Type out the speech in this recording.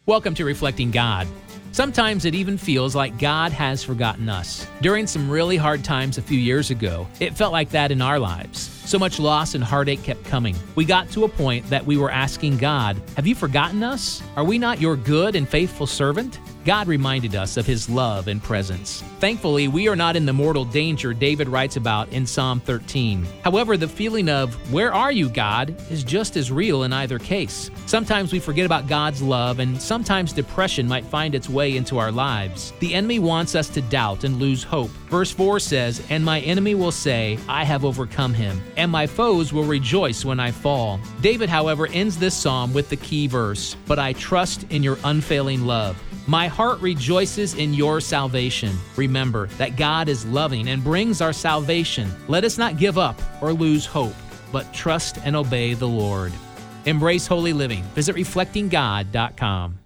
Welcome to Reflecting God. Sometimes it even feels like God has forgotten us. During some really hard times a few years ago, it felt like that in our lives. So much loss and heartache kept coming. We got to a point that we were asking God, "Have you forgotten us? Are we not your good and faithful servant?" God reminded us of His love and presence. Thankfully, we are not in the mortal danger David writes about in Psalm 13. However, the feeling of, "Where are you, God?" is just as real in either case. Sometimes we forget about God's love, and sometimes depression might find its way into our lives. The enemy wants us to doubt and lose hope. Verse 4 says, "And my enemy will say, I have overcome him, and my foes will rejoice when I fall." David, however, ends this psalm with the key verse, "But I trust in your unfailing love. My heart rejoices in your salvation." Remember that God is loving and brings our salvation. Let us not give up or lose hope, but trust and obey the Lord. Embrace holy living. Visit reflectinggod.com.